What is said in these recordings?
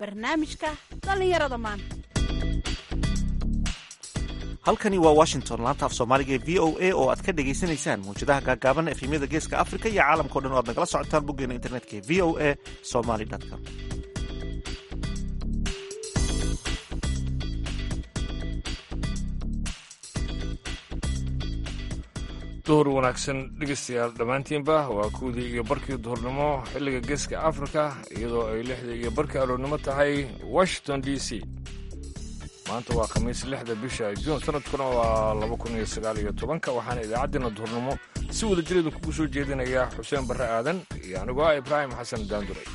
barnaamijka dhallinyarada maanta. halkani waa Washington, laanta af Soomaaliga ee VOA oo aad ka dhageysanaysaan muujadaha gaagaaban efemyada Geeska Afrika iyo caalamka oo dhan oo aad nagala socotaan boggeena internetka ee voasomali.com. duhur wanaagsan dhegeystayaal dhammaantiinba waa kuwdii iyo barkii duhurnimo xilliga Geeska Afrika iyadoo ay 6 iyo barkii aroornimo tahay Washington DC. maanta waa khamiis 6 bisha Juun sanadkuna waa 2019 waxaana idaacaddeenna duhurnimo si wada jireed kugu soo jeedinaya Xuseen Barre Aadan iyo anigoo Ibraahim Xasan Daanduray.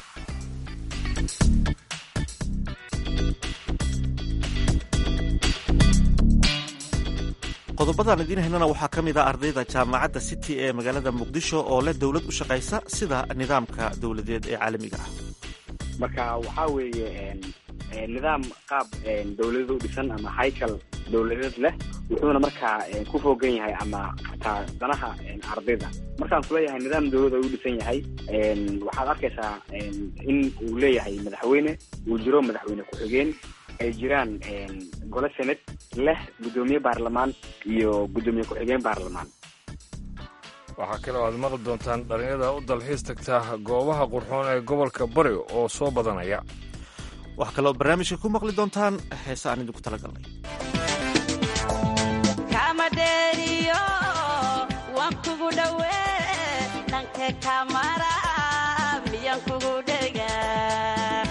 qodobadaan idiin haynana waxaa ka mid ah ardayda jaamacadda City ee magaalada Muqdisho oo leh dawlad u shaqaysa sida nidaamka dawladeed ee caalamiga ah. marka waxaa weeye nidaam qaab dawladda u dhisan ama haykal dawladeed leh wuxuuna markaa ku fogan yahay ama xataa danaha ardayda. markaan ku leeyahay nidaam dawladda u dhisan yahay waxaad arkaysaa in uu leeyahay madaxweyne, uu jiro madaxweyne ku-xigeen, ay jiraan gole senate leh gudoomiye baarlamaan iyo gudoomiye ku-xigeen baarlamaan. waxaa kale oo aad maqli doontaan dhalinyarada u dalxiis tagta goobaha qurxoon ee gobolka Bari oo soo badanaya. waxaa kaloo barnaamijka ku maqli doontaan heesa aan idinku talagalnay. kamaderiyo waan kugu dhawee dhanka kamara miyaan kugu dhegaa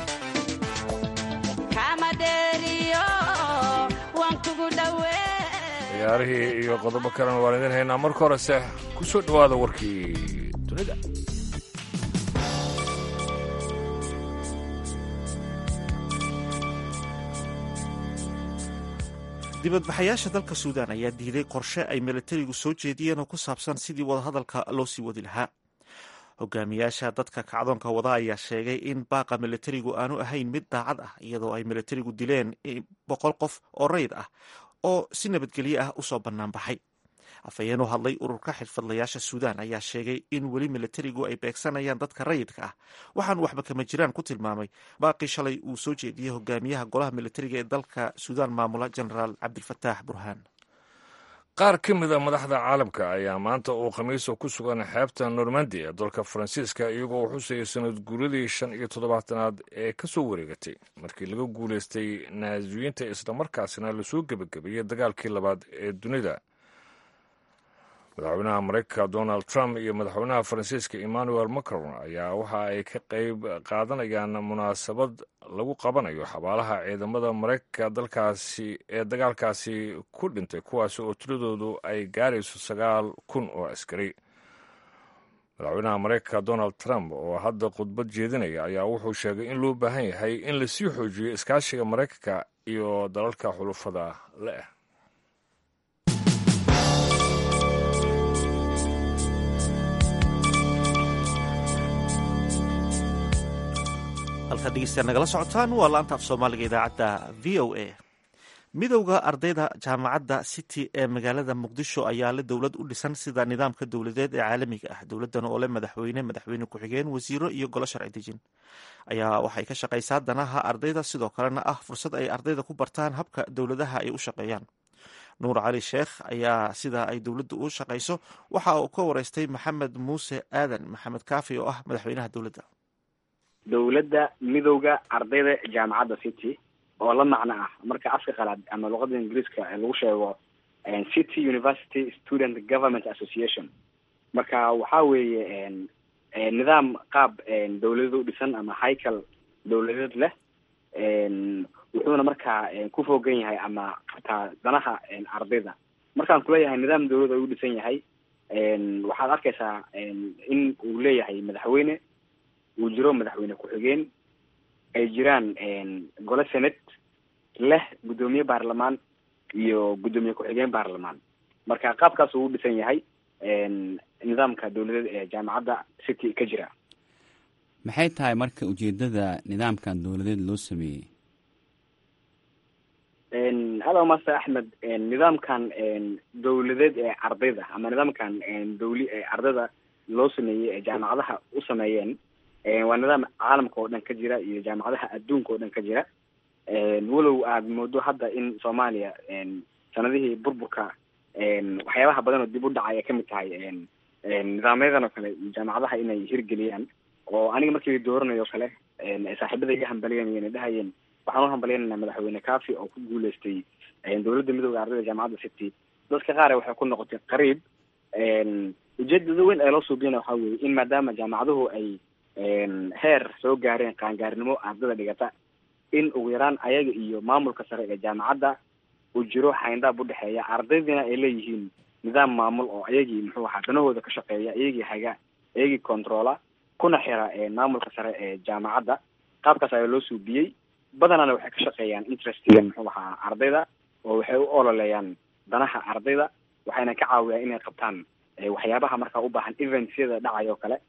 kamaderiyo waan kugu dhawee. ciyaarihii iyo qodobo kalena waan idin haynaa. marka horese ku soo dhowaada warkii dunida. dibadbaxayaasha dalka Suudaan ayaa diiday qorshe ay militarigu soo jeediyeen oo ku saabsan sidii wadahadalka loo sii wadi lahaa. hogaamiyaasha dadka kacdoonka wada ayaa sheegay in baaqa militarigu aanu ahayn mid daacad ah, iyadoo ay militarigu dileen 100 qof oo rayid ah oo si nabadgelyo ah usoo bannaan baxay. afhayeen u hadlay ururka xirfadlayaasha Suudaan ayaa sheegay in weli militarigu ay beegsanayaan dadka rayidka ah, waxaan waxba kama jiraan ku tilmaamay baaqii shalay uu soo jeediyey hogaamiyaha golaha militariga ee dalka Suudaan maamula Generaal Cabdilfataax Burhaan. qaar ka mid a madaxda caalamka ayaa maanta uu khamiiso ku sugan xeebta Normandy ee dalka Faransiiska iyagoo u xusayay sanad guuradii 75aad ee ka soo wareegatay markii laga guulaystay Naaziyiinta islamarkaasina la soo gabagabeeyay dagaalkii labaad ee dunida. madaxweynaha Mareykanka Donald Trump iyo madaxweynaha Faransiiska Emmanuel Macron ayaa waxa ay ka qayb qaadanayaan munaasabad lagu qabanayo xabaalaha ciidamada Mareykanka dalkaasi ee dagaalkaasi ku dhintay, kuwaas oo tiradoodu ay gaarayso 9,000 oo askari. madaxweynaha Mareykanka Donald Trump oo hadda khudbad jeedinaya ayaa wuxuu sheegay in loo baahan yahay in la sii xoojiyo iskaashiga Mareykanka iyo dalalka xulafada leh. halkaad dhegeystayaal nagala socotaan waa laanta af Soomaaliga idaacadda VOA. midowda ardayda jaamacadda City ee magaalada Muqdisho ayaa leh dawlad u dhisan sida nidaamka dawladeed ee caalamiga ah. dawladdan oo leh madaxweyne ku-xigeen, wasiiro iyo golo sharci dejin ayaa waxay ka shaqaysaa danaha ardayda, sidoo kalena ah fursad ay ardayda ku bartaan habka dawladaha ay u shaqeeyaan. nuur cali sheekh ayaa sida ay dawladdu u shaqayso waxa uu ka wareystay Maxamed Muuse Aadan Maxamed Kaafi oo ah madaxweynaha dawladda. dawladda midowga ardayda jaamacadda City oo la macno ah marka afka qalaad ama luqadda Ingiriiska lagu sheego City University Student Government Association. marka waxaa weeye nidaam qaab dawladda u dhisan ama haykal dawladeed leh wuxuuna markaa ku fogan yahay ama xataa danaha ardayda. markaan ku leeyahay nidaam dawladda u dhisan yahay waxaad arkaysaa in uu leeyahay madaxweyne, uu jiro madaxweyne ku-xigeen, ay jiraan gole senate leh gudoomiye baarlamaan iyo gudoomiye ku-xigeen baarlamaan. marka qaabkaas uu u dhisan yahay nidaamka dawladeed ee jaamacadda City ka jira. maxay tahay marka ujeedada nidaamkan dawladeed loo sameeyey? hada master Axmed, nidaamkan dawladeed ee ardayda ama nidaamkan dawli ee ardayda loo sameeyey ee jaamacadaha u sameeyeen waa nidaam caalamka oo dhan ka jira iyo jaamacadaha adduunka oo dhan ka jira. walow aad moodo hadda in Soomaaliya sanadihii burburka waxyaabaha badan oo dib u dhacay ay kamid tahay nidaamyadan oo kale jaamacadaha inay hirgeliyaan. oo aniga markii dooranayo kale saaxiibada iga hambalyeynayeen dhahayeen waxaan u hambalyeynaa madaxweyne Kaafi oo ku guuleystay dowladda midowga ardayda jaamacadda City. dadka qaar waxay ku noqotay qariib. ujeedada weyn ee loo suubiyana waxaa weeye in maadaama jaamacaduhu ay heer soo gaareen qaangaarnimo ardayda dhigata, in ugu yaraan ayaga iyo maamulka sare ee jaamacadda uu jiro xayndaab u dhexeeya. ardaydina ay leeyihiin nidaam maamul oo ayagii muxuu ahaa danahooda ka shaqeeya, ayagii haga, ayagii controla, kuna xira maamulka sare ee jaamacadda. qaabkaas ayaa loo suubiyey. badanana waxay ka shaqeeyaan interestiga muxuu ahaa ardayda, oo waxay u ololeeyaan danaha ardayda, waxayna ka caawiyaan inay qabtaan waxyaabaha markaa u baahan eventsyada dhacay oo kale.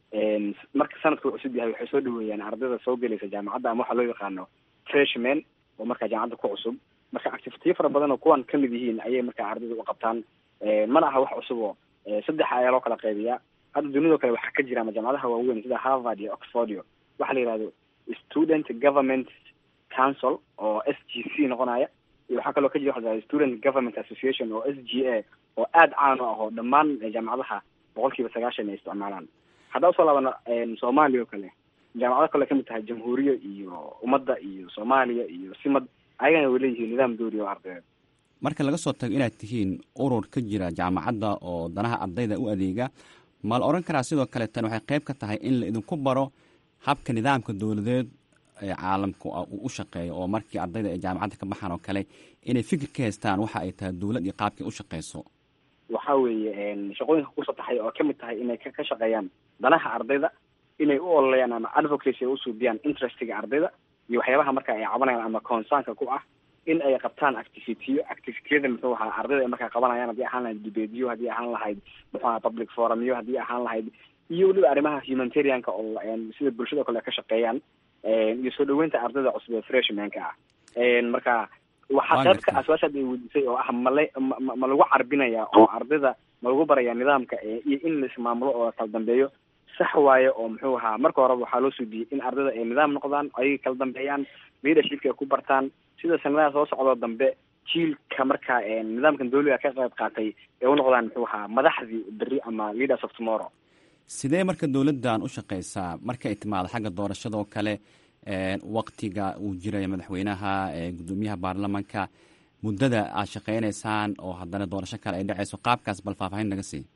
marka sanadka wuxuu cusub yahay waxay soo dhaweeyaan ardayda soo gelaysa jaamacadda ama waxaa loo yaqaano freshman oo markaa jaamacadda ku cusub. marka activitiyo fara badan oo kuwan kamid yihiin ayay markaa ardayda u qabtaan. mana aha wax cusub oo 3 ayaa loo kala qaybiyaa. hadda dunidao kale waxaa ka jira ama jaamacadaha waaweyn sida Harvard iyo Oxford waxaa la yihahdo Student Government Council oo SGC noqonaya, iyo waxaa kaloo ka jira waxa Student Government Association oo SGA oo aad caan u ah oo dhammaan jaamacadaha 90% ay isticmaalaan. hadda usoo laabana Soomaaliya oo kale jaamacado kale kamid tahay Jamhuuriya iyo Ummadda iyo Soomaaliya iyo Simad ayagana way leeyihiin nidaam doori oo ardayda. marka laga soo tago inaad tihiin urur ka jira jaamacadda oo danaha ardayda u adeega, ma la oran karaa sidoo kale tan waxay qayb ka tahay in la idinku baro habka nidaamka dowladeed ee caalamka uu u shaqeeyo, oo markii ardayda ay jaamacadda ka baxaan oo kale inay fikir ka haystaan waxa ay tahay dowlad iyo qaabkii u shaqeyso? waxaa weeye shaqooyinka kusoo taxay oo kamid tahay inay ka shaqeeyaan danaha ardayda, inay u ololeeyaan ama advocacy ay u suubiyaan interestiga ardayda iyo waxyaabaha marka ay cabanayaan ama concernka ku ah, in ay qabtaan activitiyada muxuu ahaa ardayda ay markaa qabanayaan, haddii ahaan lahayd debateyo, haddii ahaan lahayd muxuu ahaa public forumyo, haddii ahaan lahayd iyo weliba arrimaha humanitarianka oo sida bulshada o kale ka shaqeeyaan, iyo soo dhaweynta ardayda cusub ee freshmanka ah. marka waxaa qaybka aswaashaad ay weydiisay oo ah ma lagu carbinaya oo ardayda ma lagu baraya nidaamka iyo in la ismaamulo oo kala dambeeyo. sax waaye oo muxuu ahaa marka horeba waxaa loo suubiyey in ardayda ay nidaam noqdaan, ayay kala dambeeyaan, leadershipka ay ku bartaan, sida sanadaha soo socdoo dambe jiilka markaa nidaamkan dawliga ka qayb qaatay ee u noqdaan muxuu ahaa madaxdii berri ama leaders of tomorrow. sidee marka dowladdan u shaqeysaa marka ay timaado xagga doorashada oo kale, waktiga uu jiraya madaxweynaha, gudoomiyaha baarlamanka, muddada aad shaqeynaysaan oo haddana doorasho kale ay dhaceyso, qaabkaas bal faahfaahin naga sii.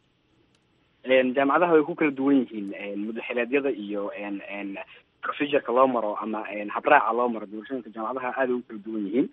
jaamacadaha way ku kala duwan yihiin mudaxileedyada iyo procedureka loo maro ama habraaca loo maro. doorashooyinka jaamacadaha aad ay u kala duwan yihiin.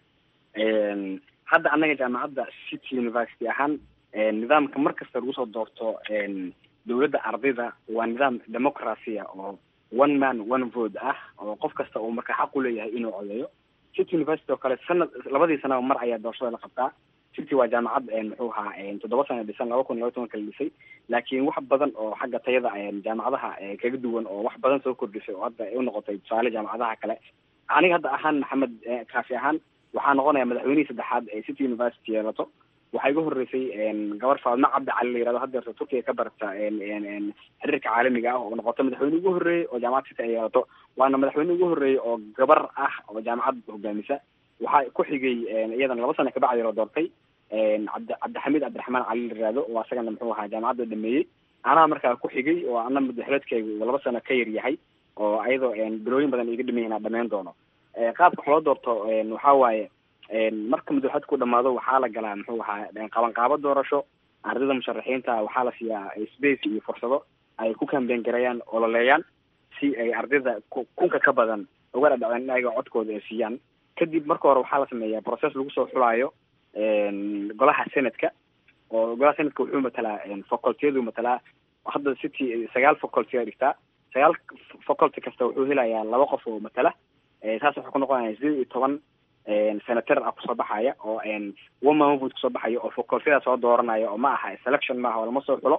hadda annaga jaamacadda City University ahaan nidaamka markasta lagu soo doorto dowladda ardayda waa nidaam democracy oo one man one vote ah, oo qof kasta uu markaa xaq u leeyahay inuu codeeyo. City University oo kale labadii sano mar ayaa doorashada la qabtaa. City waa jaamacad muxuu ahaa 7 sano dhisan 2012 kala dhisay, laakiin wax badan oo xagga tayada jaamacadaha kaga duwan oo wax badan soo kordhisay oo hadda ay u noqotay tusaale jaamacadaha kale. aniga hadda ahaan Maxamed Kaafi ahaan waxaa noqonaya madaxweynihii saddexaad ee City University yeelato. waxaa iga horeysay gabar Faadma Cabdi Cali la yirahdo hadda Turkiga ka barata xiriirka caalamiga ah oo noqotay madaxweyne ugu horeeyay oo jaamacad City ay yeelato. waana madaxweyne ugu horeeyay oo gabar ah oo jaamacad hogaamisa. waxaa ku xigay iyadana 2 sano ka bacdi la doortay Cabdixamiid Cabdiraxmaan Cali la yirahdo oo asagana muxuu ahaa jaamacadda dhameeyay. anaa markaa ku xigay oo ana madaxweynekaygu 2 sano ka yar yahay oo ayadoo bilooyin badan iga dhameeyna dhameyn doono. qaabka wax loo doorto waxaa waaye marka madaxweyne ku dhamaado waxaa la galaa muxuu ahaa qabanqaabo doorasho. ardayda musharaxiinta waxaa la siiyaa space iyo fursado ay ku campaign gareeyaan, ololeeyaan, si ay ardayda kunka ka badan uga dhadhacaan in ayaga codkooda ay siiyaan. kadib marka hore waxaa la sameeyaa process lagu soo xulaayo golaha senatka, oo golaha senatka wuxuu matalaa facultyadu matalaa. hadda City 9 faculty ay dhigtaa. 9 faculty kasta wuxuu helayaa 2 qof oo matala. taas wuxuu ku noqonayaa 12 senator ah kusoo baxaya oo woman vote kusoo baxaya oo facultyada soo dooranaya oo ma aha selection ma aha, lama soo xulo.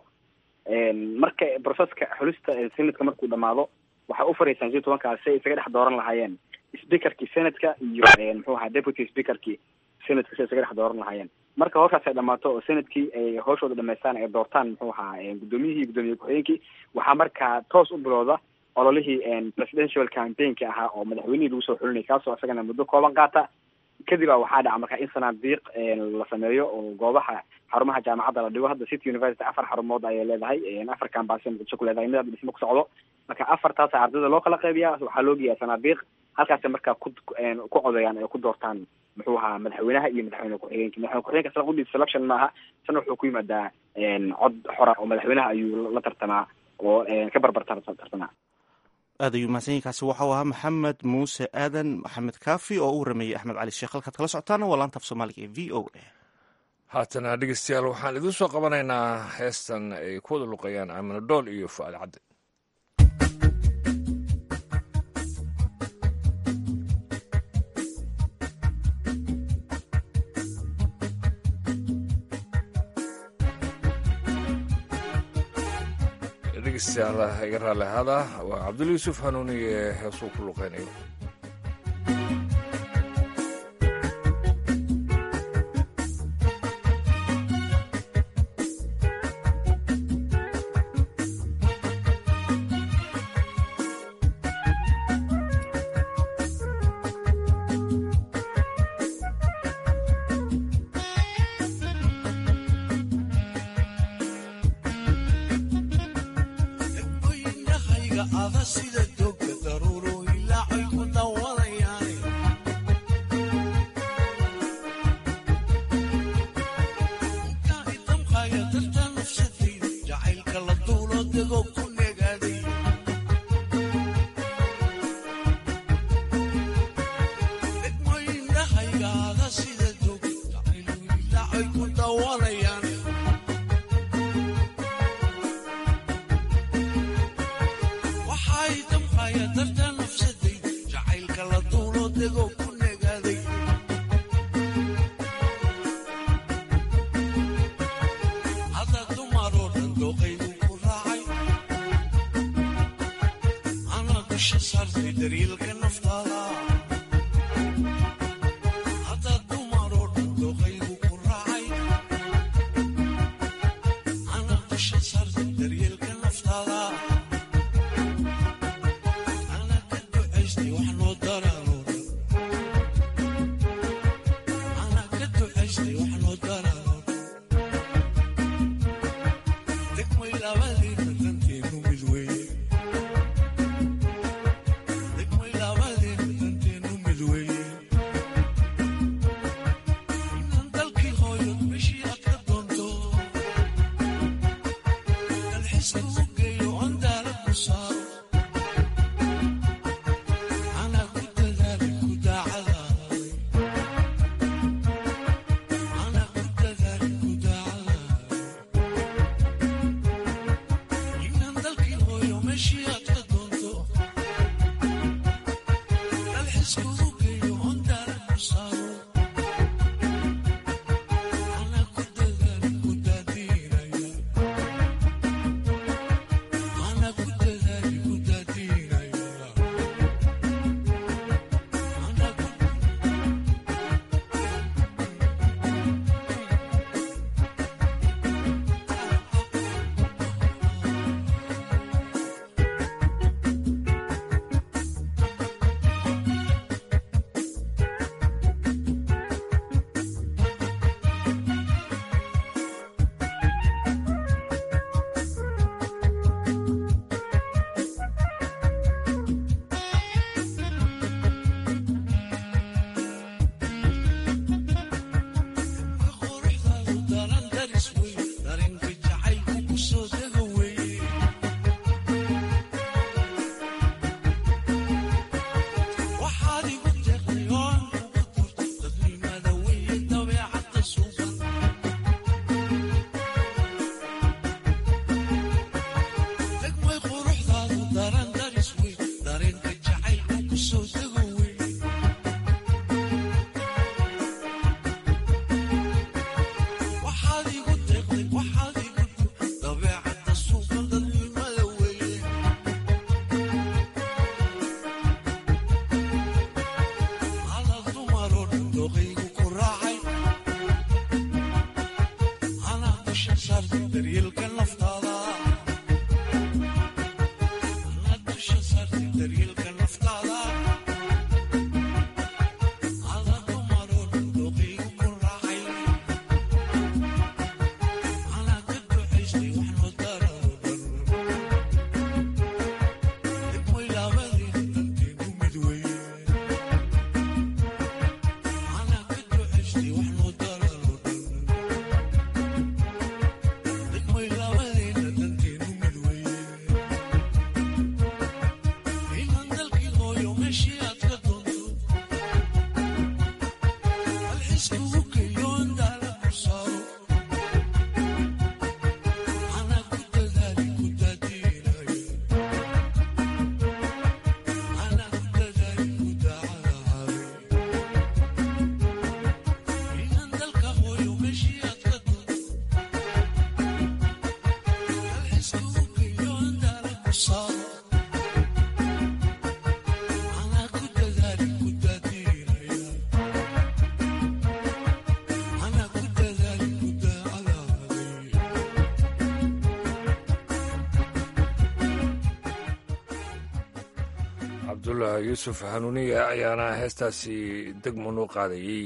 marka processka xulista senatka markuu dhamaado waxaa u fariisan 12 kaas ay isaga dhex dooran lahaayeen speakerkii senatka iyo muxuu ahaa deputy speakerkii senatka si isaga dhex dooran lahaayeen. marka howshaas ay dhamaato oo senatkii ay howshooda dhameystaan ay doortaan muxuu ahaa gudoomiyihii gudoomiye ku-xigeenkii, waxaa markaa toos u bilowda ololihii presidential campaignka ahaa oo madaxweynihii lagu soo xulinay kaasoo isagana muddo kooban qaata. kadib waxaa dhaca marka in sanaadiiq la sameeyo oo goobaha xarumaha jaamacadda la dhigo. hadda City University 4 xarumood ayay leedahay, 4 campus muqdisho ku leedahay, mid dhismo ku socdo. marka 4taas ardayda loo kala qaybiyaa, waxaa loo geeyaa sanaadiiq, halkaas marka ku codayaan ay ku doortaan muxuu ahaa madaxweynaha iyo madaxweyne ku-xigeenka. madaxweyne ku-xigeenka salaquudi selection maaha, sana wuxuu ku yimaadaa cod xora oo madaxweynaha ayuu la tartamaa oo ka barbar tartamaa. aad ayuu mahadsanyahay. kaasi waxau ahaa maxamed muuse aadan maxamed kaafi oo u warameeyey axmed cali sheekh. halkaad kala socotaana waa laanta af soomaaliga ee v o a. haatana dhegeystayaal waxaan idin soo qabanaynaa heestan ay ku wada luqayaan aamino dhool iyo fu'aad cadde. dhegeystayaal iga raalli ahaada, waa cabdulla yuusuf hanuuni ee heesuu ku luqeynayo. daryeelka naftaada cabdullah yuusuf hanuuniye ayaana heestaasi degmo noo qaadayey.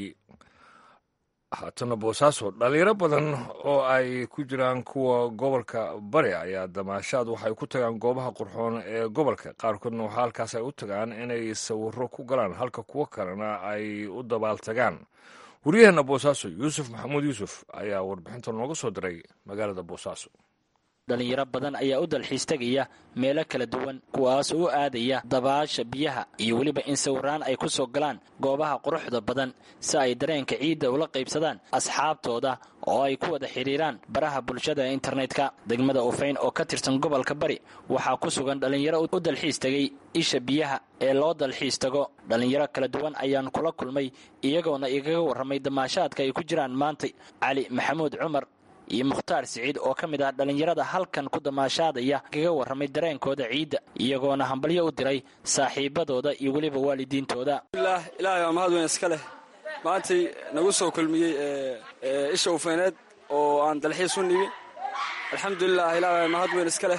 haatana boosaaso dhalinyaro badan oo ay ku jiraan kuwa gobolka bari ayaa damaashaad waxay ku tagaan goobaha qurxoon ee gobolka. qaarkoodna waxaa halkaas ay u tagaan inay sawiro ku galaan, halka kuwo kalena ay u dabaaltagaan. wariyaheenna boosaaso yuusuf maxamuud yuusuf ayaa warbixinta nooga soo diray magaalada boosaaso. dhalinyaro badan ayaa u dalxiis tegaya meelo kala duwan, kuwaas u aadaya dabaasha biyaha iyo weliba in sawiraan ay ku soo galaan goobaha quruxda badan si ay dareenka ciidda ula qaybsadaan asxaabtooda oo ay ku wada xidhiiraan baraha bulshada ee internetka. degmada Ufayn oo ka tirsan gobolka bari waxaa ku sugan dhalinyaro u dalxiis tegay isha biyaha ee loo dalxiis tago. dhalinyaro kala duwan ayaan kula kulmay iyagoona igaga warramay damaashaadka ay ku jiraan maanta. cali maxamuud cumar iyo mukhtaar siciid oo ka mid ah dhalinyarada halkan ku damaashaadaya kaga warramay dareenkooda ciidda, iyagoona hambalyo u diray saaxiibadooda iyo weliba waalidiintooda. ilaahay waa mahad weyn iska leh maantay nagu soo kulmiyey isha Ufayneed oo aan dalxiis u nimi. alxamdulilah ilaahay waa mahad weyn iska leh.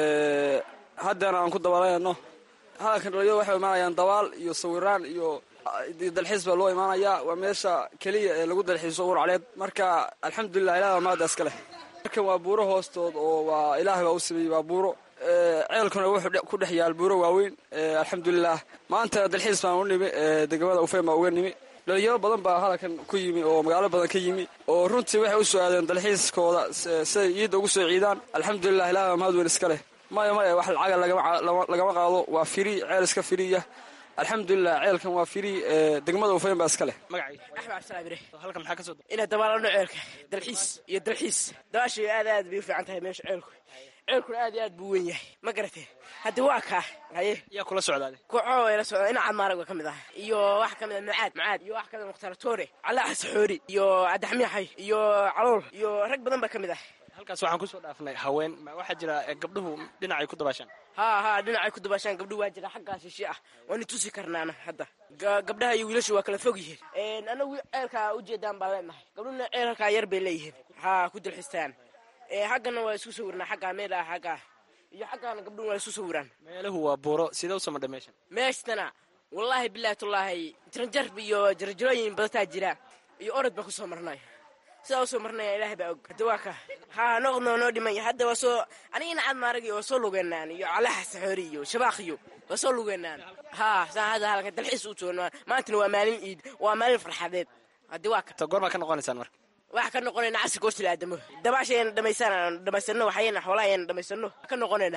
haddana aan ku dabaalayno halkan dhalinyaradu waxay imaanayaan dabaal iyo sawiraan iyo dalxiis baa loo imaanayaa. waa meesha keliya ee lagu dalxiiso urcaleed. marka alxamdulilah ilahay waa mahad iska leh. markan waa buuro hoostood oo waa ilaahay baa u sameeyey. waa buuro ceelkuna wuxuu ku dhex yaal buuro waaweyn. alxamdulilah maanta dalxiis baan u nimi. degmada Ufayn baa uga nimi. dhalinyaro badan baa halkan ku yimi oo magaalo badan ka yimi oo runtii waxay u soo aadeen dalxiiskooda siday ciidda ugu soo ciidaan. alxamdulilah ilahay waa mahad weyn iska leh. maya wax lacaga lagama qaado. waa firi ceel iska firiya. alxamdulilah ceelkan waa firi. degmada Ufayn baa iska leh. magacayga axmed abdisalaam halkan maxaa ka soo ina dabaalano ceelka dalxiis iyo dalxiis dabaashu aad bay u fiican tahay meesha ceelkuna aad buu weyn yahay ma garatee. hadda waa kaa haye yaa kula socdaade kooxo ila socda ina camaarag ka mid ah iyo wax ka mid ah macaad iyo wax ka mid ah mukhtaar toore calaa xasaxoori iyo adaxmiixay iyo calool iyo rag badan baa ka mid ah. halkaas waxaan ku soo dhaafnay haween waxaa jira gabdhuhu dhinacay ku dabaashaan. ha dhinacay ku dabaashaan gabdhuhu waa jira xaggaas shishe ah waana tusi karnaana. hadda gabdhaha iyo wiilashu waa kala fog yihiin. anagu ceelkaa ujeedaan baan leenahay. gabdhuhuna ceelkaa yar bay leeyihiin ha ku dalxiistaan. xaggana waa isku sawirnaa. xaggaa meel ah xaggaa iyo xaggaana gabdhuhu waa isku sawiraan. meeluhu waa buuro sidee u samadha meeshan. meeshtana wallaahi bilaahi tullaahi jaranjarb iyo jarjarooyin badataa jira iyo orod baan ku soo marnay. sidaa usoo marnaya ilaahay baa og. hadda waa ka ha noo dhimanya. hadda waa soo aniga ina cadmaarag iyo waa soo lugeynaan iyo calaxa saxoori iyo shabaakhiyo waa soo lugeynaan. ha saan hadda halkan dalxiis u joognaa. maantana waa maalin ciid, waa maalin farxadeed. hadda waa ka goormaa ka noqonaysaan marka. waxa ka noqonayna casir goorti la aadamo dabaashayna dhamaysano waxayna xoolaayna dhamaysano ka noqonayna.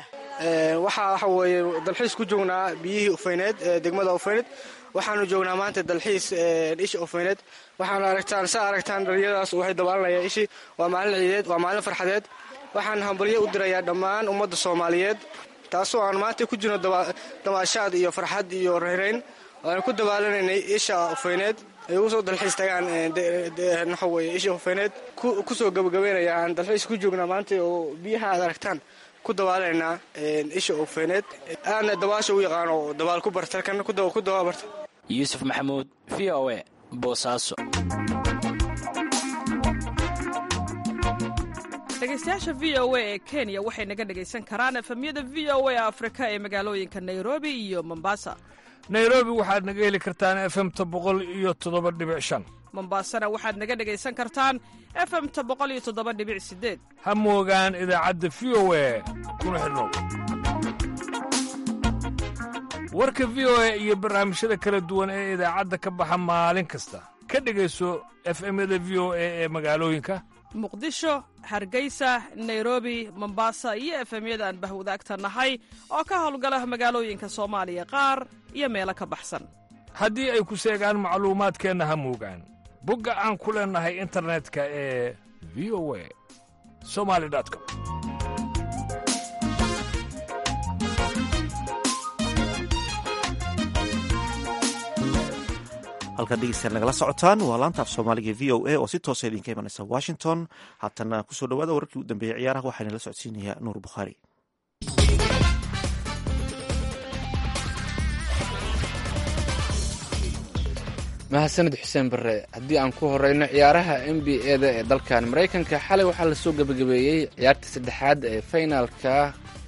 waxa weeye dalxiis ku joognaa biyihii Ufayneed ee degmada Ufayneed. waxaanu joognaa maanta dalxiis isha Ufayneed. waxaana aragtaan dhalinyaradaas waxay dabaalanayaan ishi. waa maalin ciideed, waa maalin farxadeed. waxaan hambalyo u dirayaa dhammaan ummadda Soomaaliyeed taasoo aan maanta ku jirno damaashaad iyo farxad iyo reereyn. waan ku dabaalanaynay isha Ufayneed ay ugu soo dalxiis tagaan waxa weeye isha Ufayneed ku soo gabagabeynayaan dalxiis ku joognaa maanta oo biyaha aad aragtaan ku dabaalanaa isha Ufayneed. aana dabaasha u yaqaano dabaal ku barta kan ku dababarta. yuusuf maxamuud VOA boosaaso. dhegeystayaasha VOA ee Kenya waxay naga dhegaysan karaan efemyada VOA Afrika ee magaalooyinka Nairobi iyo Mombasa. nairobi waxaad naga heli kartaan fmta 107.5. mombasana waxaad naga dhegaysan kartaan fmta 107.8. ha moogaan idaacadda VOA kuna xidhnow. warka VOA iyo barnaamijyada kala duwan ee idaacadda ka baxa maalin kasta ka dhegayso fmyada VOA ee magaalooyinka muqdisho, hargeysa, nairobi, mombasa iyo efemyada aan bahwadaagta nahay oo ka howlgala magaalooyinka Soomaaliya qaar iyo meelo ka baxsan. haddii ay ku seegaan macluumaadkeenna ha moogaan bogga aan ku leenahay internetka ee voasomali.com. halkaad dhegeystayaal nagala socotaan waa laanta af soomaaliga v o a oo si toosa idinka imanaysa washington. haatana kusoo dhawaada wararkii u dambeeyey ciyaaraha waxaana la socodsiinayaa nuur bukhaari. mahadsanid xuseen barre. haddii aan ku horeyno ciyaaraha NBA-da ee dalkan maraykanka xalay waxaa lasoo gebagabeeyey ciyaartii saddexaad ee finaalka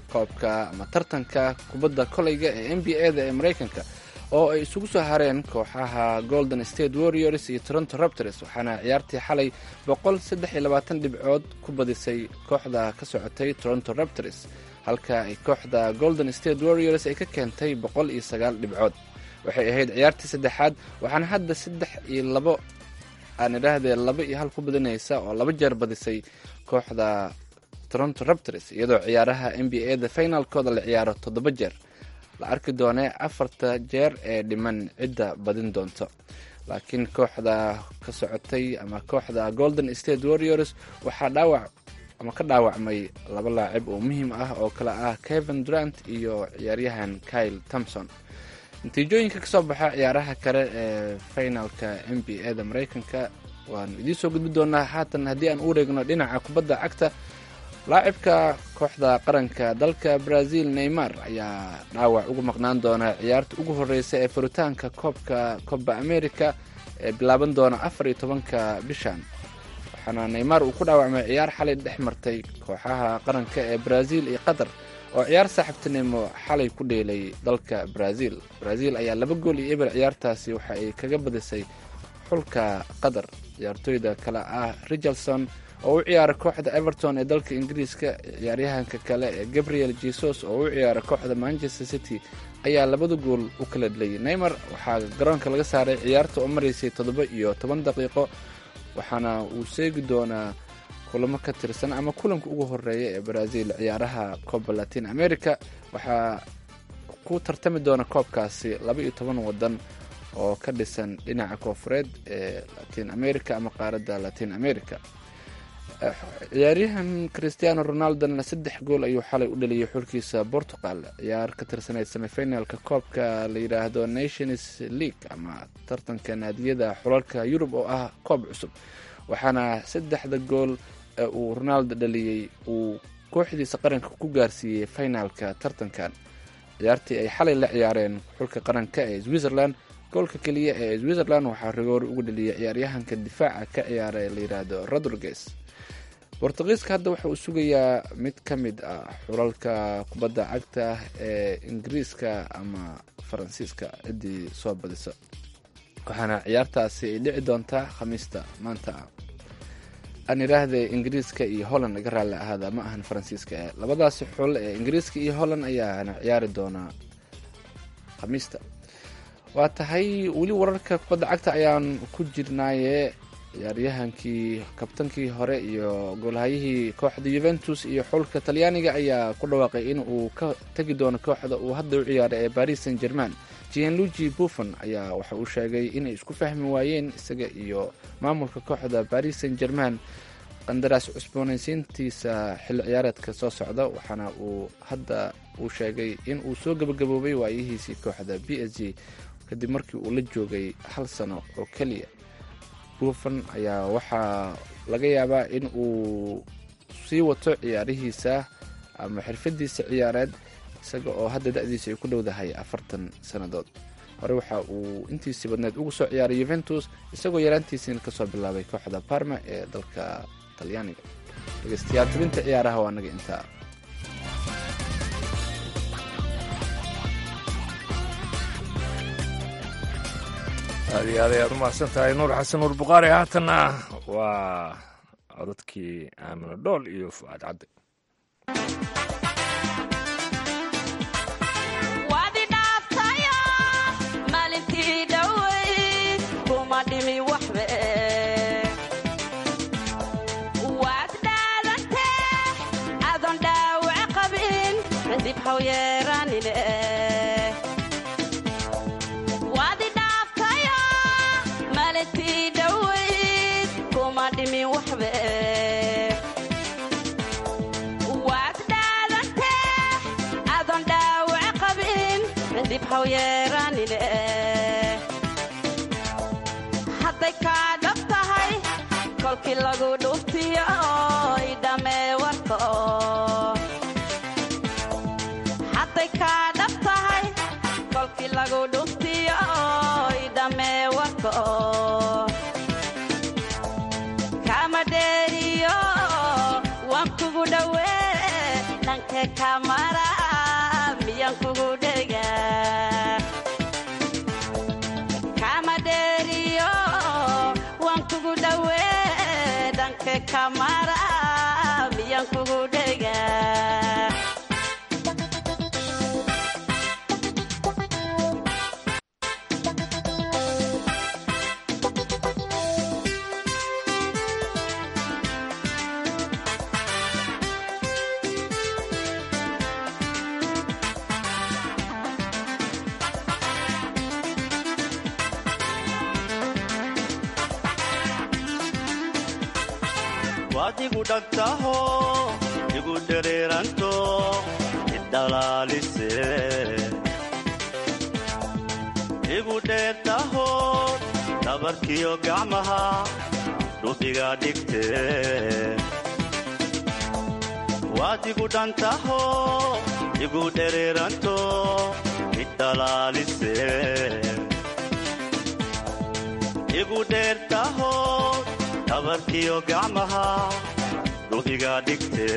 koobka ama tartanka kubadda koleyga ee n b a-da ee maraykanka oo ay isugu soo hareen kooxaha Golden State Warriors iyo Toronto Raptors, waxaana ciyaartii xalay 123 dhibcood ku badisay kooxda ka socotay Toronto Raptors, halka ay kooxda Golden State Warriors ay ka keentay 109 dhibcood. waxay ahayd ciyaartii saddexaad, waxaana hadda 3-2 aan idhaahdee 2-1 ku badinaysa oo 2 jeer badisay kooxda Toronto Raptors, iyadoo ciyaaraha NBA-da finalkooda la ciyaaro 7 jeer. la arki doonee 4 jeer ee dhiman cidda badin doonto, laakiin kooxda ka socotay ama kooxda Golden State Warriors waxaa ka dhaawacmay 2 laacib oo muhiim ah oo kala ah Kevin Durant iyo ciyaaryahan Kyle Thompson. natiijooyinka kasoo baxa ciyaaraha kale ee finalka NBA-da Maraykanka waan idiin soo gudbi doonaa. haatan haddii aan u wareegno dhinaca kubadda cagta, laacibka kooxda qaranka dalka Brazil Neymar ayaa dhaawac ugu maqnaan doona ciyaarta ugu horeysa ee furitaanka koobka Copa America ee bilaaban doona 14-ka bishan, waxaana Neymar uu ku dhaawacmay ciyaar xalay dhex martay kooxaha qaranka ee Brazil iyo Qatar oo ciyaar saaxiibtinimo xalay ku dheelay dalka Brazil. ayaa 2 gool iyo eber ciyaartaasi waxa ay kaga badisay xulka Qatar. ciyaartoyda kale ah Richarlison oo u ciyaara kooxda Everton ee dalka Ingiriiska, ciyaaryahanka kale ee Gabriel Jesus oo u ciyaara kooxda Manchester City ayaa 2 gool u kala dhaliyay. Neymar waxaa garoonka laga saaray ciyaarta oo maraysay 7 daqiiqo, waxaana uu seegi doonaa kulamo ka tirsan ama kulanka ugu horeeya ee Brazil ciyaaraha Copa Latin America. waxaa ku tartami doona koobkaasi 12 wadan oo ka dhisan dhinaca koonfureed ee Latin America ama qaaradda Latin America. ciyaaryahan Cristiano Ronaldo 3 gool ayuu xalay u dhaliyay xulkiisa Portugal, ciyaar ka tirsaneyd semifinalka koobka la yiraahdo Nations League ama tartanka naadiyada xulalka Yurub oo ah koob cusub, waxaana 3 gool uu Ronaldo dhaliyay uu kooxdiisa qaranka ku gaarsiiyey finalka tartankan. ciyaartii ay xalay la ciyaareen xulka qaranka ee Switzerland, goolka kaliya ee Switzerland waxaa rigoor ugu dhaliyay ciyaaryahanka difaaca ka ciyaara ee la yiraahdo Rodriguez. Portugiiska hadda waxa uu sugayaa mid ka mid ah xulalka kubadda cagta ee Ingiriiska ama Faransiiska ciddii soo badisa, waxaana ciyaartaasi ay dhici doontaa Khamiista maanta. aan idhaahdee Ingiriiska iyo Holland laga raalli ahaada, ma ahan Faransiiska. labadaasi xul ee Ingiriiska iyo Holland ayaana ciyaari doonaa Khamiista. waa tahay weli wararka kubadda cagta ayaan ku jirnaaye. ciyaaryahankii kabtankii hore iyo goolhayihii kooxda Juventus iyo xulka Talyaaniga ayaa ku dhawaaqay in uu ka tagi doono kooxda uu hadda u ciyaaray ee Paris Saint-Germain. Gianluigi Buffon ayaa waxa uu sheegay inay isku fahmi waayeen isaga iyo maamulka kooxda Paris Saint-Germain qandaraas cusboonaysiintiisa xilli ciyaareedka soo socda, waxaana uu hadda uu sheegay in uu soo gabagaboobay waayihiisii kooxda PSG kadib markii uu la joogay 1 sano oo keliya. Buffon ayaa waxaa laga yaabaa in uu sii wato ciyaarihiisa ama xirfadiisa ciyaareed isaga oo hadda da'diisa ay ku dhowdahay 40 sannadood. hore waxa uu intiisii badneed ugu soo ciyaaray Juventus isagoo yaraantiisiina ka soo bilaabay kooxda Parma ee dalka Talyaaniga. dhegeystayaal tabinta ciyaaraha waa naga intaa. aad iyo aad ayaad u mahadsan tahay nuur xasan nuur bukhaari. haatanna waa codadkii Aamino Dhool iyo Fu'aad Cabdi. hadday kaa dhab tahay kolkii lagu dhuftiyo oy dhamee warka hadday kaa dhab tahay kolkii lagu dhuftiyo oy dhamee warka kama dheeriyo waan kugu dhawee dhanka dhanka kamara miyan kugu dhegaa kama dheeriyo waan kugu dhawee dhanka kamara miyan kugu dhegaa waad igu dhagtaho igu dhereeranto idhalaalise igu dheertaho dhabarkiyo gacmaha dhubiga dhigte waad igu dhantaho igu dhereeranto idhalaalise igu dheertaho dhabarkiyo gacmaha dhubiga dhigte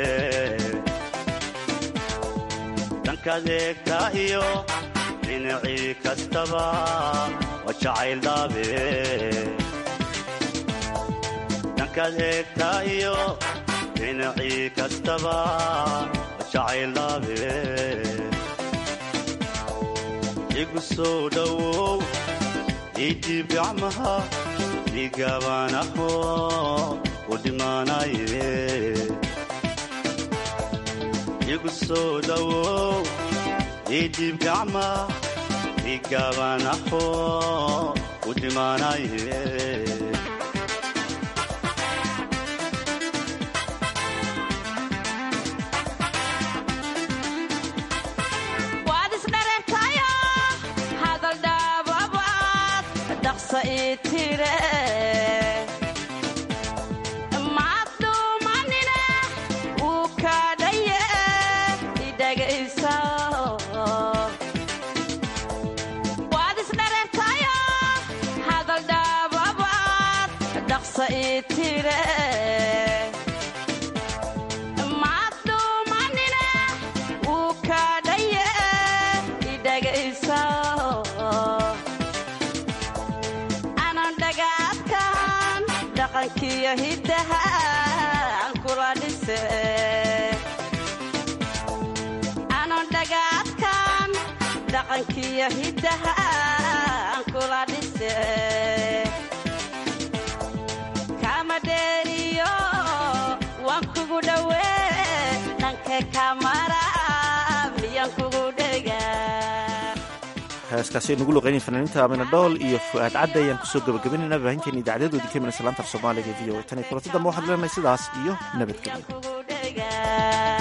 dhankaad eegtaa iyo dhinacii kastaba waa jacayl dhaabe dhankaad eegtaa iyo dhinacii kastaba waa jacayl dhaabe igu soo dhowow idiib gacmaha igaabanaho u dhimaanaye igu soo dhowow idiib gacma igaabanaho u dhimaanaye waad isdhareertayo hadal dhaababaad dhaqsa ii tire maaduumanina wuu kaadhaye idhagayso anan dhagaadkan dhaqankiyo hiddaha aan kula dhise anan dhagaadkan dhaqankiyo hiddaha aan kula dhise dheeriyo waan kugu dhawee dhanka kamara miyan kugu dhegaa heeskaasi nugu luqeynay fanaaniinta amina dhool iyo fu'aad cadde ayaan kusoo gabagabaynayna baahinteena idaacadeedoodii ka imanaysa laanta af soomaaliga v o tan iyo kulanti dambe waxaad leenahay sidaas iyo nabadgelyo